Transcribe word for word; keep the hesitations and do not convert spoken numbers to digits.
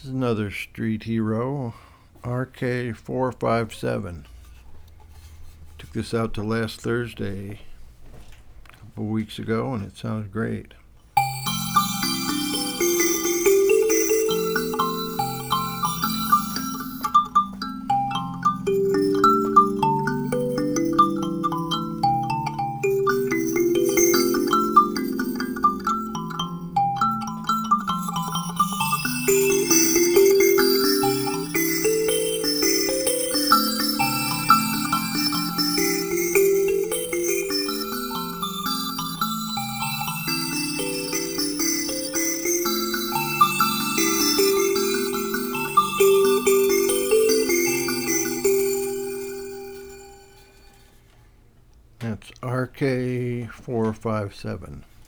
This is another street hero, R K four five seven. Took this out to last Thursday a couple weeks ago, and it sounded great. That's R K four five seven.